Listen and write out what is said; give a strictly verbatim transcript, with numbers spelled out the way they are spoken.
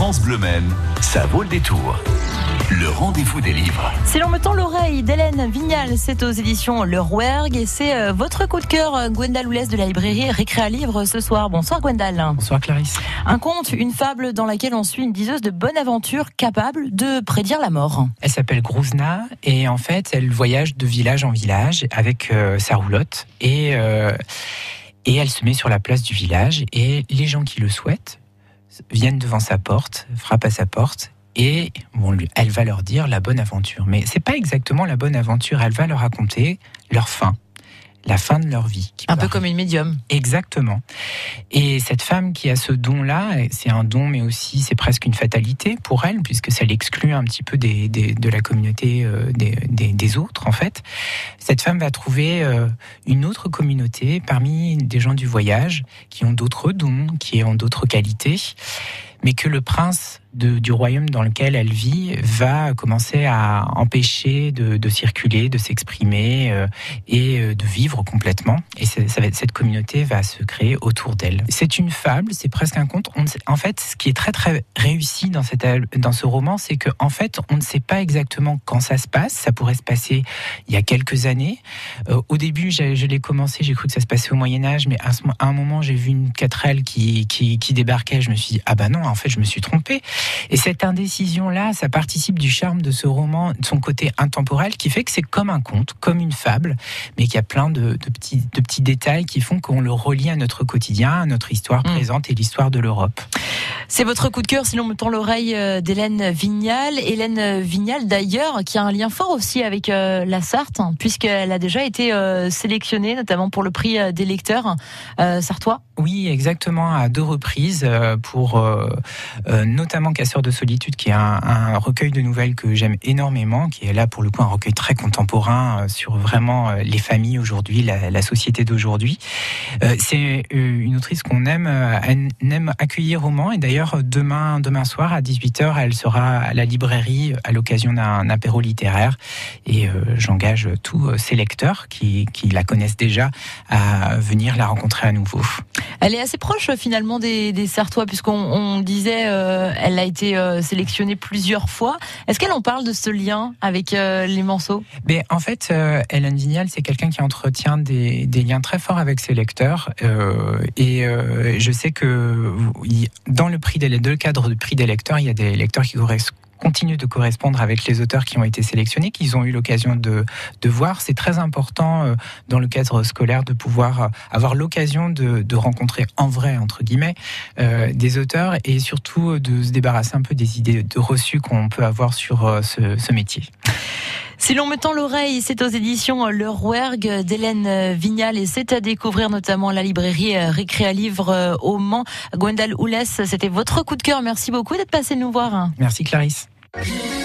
France Bleu Maine, ça vaut le détour. Le rendez-vous des livres. Si l'on me tend l'oreille d'Hélène Vignal, c'est aux éditions Le Rouergue et c'est euh, votre coup de cœur, Gwendal Oulès de la librairie Récréa Livre ce soir. Bonsoir Gwendal. Bonsoir Clarisse. Un conte, une fable dans laquelle on suit une diseuse de bonne aventure capable de prédire la mort. Elle s'appelle Grouzna et en fait elle voyage de village en village avec euh, sa roulotte et, euh, et elle se met sur la place du village et les gens qui le souhaitent viennent devant sa porte, frappent à sa porte. Et bon, elle va leur dire la bonne aventure. Mais c'est pas exactement la bonne aventure. Elle va leur raconter leur fin, la fin de leur vie. Un peu comme une médium. Exactement. Et cette femme qui a ce don-là, c'est un don, mais aussi c'est presque une fatalité pour elle, puisque ça l'exclut un petit peu des, des, de la communauté euh, des, des, des autres, en fait. Cette femme va trouver euh, une autre communauté parmi des gens du voyage qui ont d'autres dons, qui ont d'autres qualités, mais que le prince de, du royaume dans lequel elle vit va commencer à empêcher de, de circuler, de s'exprimer euh, et euh, de vivre complètement. Et ça va, cette communauté va se créer autour d'elle. C'est une fable, c'est presque un conte. On sait, en fait, ce qui est très très réussi dans, cette, dans ce roman, c'est qu'en en fait, on ne sait pas exactement quand ça se passe. Ça pourrait se passer il y a quelques années. Euh, au début, je, je l'ai commencé, j'ai cru que ça se passait au Moyen-Âge, mais à, ce, à un moment, j'ai vu une quatrelle qui, qui, qui débarquait. Je me suis dit, ah bah non, en fait, je me suis trompée. Et cette indécision-là, ça participe du charme de ce roman, de son côté intemporel, qui fait que c'est comme un conte, comme une fable, mais qu'il y a plein de, de, petits, de petits détails qui font qu'on le relie à notre quotidien, à notre histoire mmh. présente et l'histoire de l'Europe. C'est votre coup de cœur, si l'on me tend l'oreille, d'Hélène Vignal. Hélène Vignal, d'ailleurs, qui a un lien fort aussi avec euh, la Sarthe, hein, puisqu'elle a déjà été euh, sélectionnée, notamment pour le prix des lecteurs euh, sartois. Oui, exactement, à deux reprises, euh, pour euh, euh, notamment Casseurs de solitude, qui est un, un recueil de nouvelles que j'aime énormément, qui est là pour le coup un recueil très contemporain euh, sur vraiment euh, les familles aujourd'hui, la, la société d'aujourd'hui. Euh, c'est euh, une autrice qu'on aime, euh, aime accueillir au Mans, et d'ailleurs demain, demain soir à dix-huit heures, elle sera à la librairie à l'occasion d'un apéro littéraire, et euh, j'engage tous ces lecteurs qui, qui la connaissent déjà à venir la rencontrer à nouveau. Elle est assez proche finalement des, des Sartois, puisqu'on on disait euh, elle a été euh, sélectionnée plusieurs fois. Est-ce qu'elle en parle de ce lien avec euh, les Manceaux ? Mais en fait, euh, Hélène Vignal, c'est quelqu'un qui entretient des, des liens très forts avec ses lecteurs. Euh, et euh, je sais que dans le prix des, dans le cadre du prix des lecteurs, il y a des lecteurs qui correspondent continue de correspondre avec les auteurs qui ont été sélectionnés, qu'ils ont eu l'occasion de, de voir. C'est très important euh, dans le cadre scolaire de pouvoir avoir l'occasion de, de rencontrer en vrai, entre guillemets, euh, des auteurs, et surtout de se débarrasser un peu des idées de reçues qu'on peut avoir sur euh, ce, ce métier. Si l'on me tend l'oreille, c'est aux éditions Le Rouergue d'Hélène Vignal, et c'est à découvrir notamment la librairie Récréa Livre au Mans. Gwendal Oulès, c'était votre coup de cœur. Merci beaucoup d'être passé nous voir. Merci Clarisse.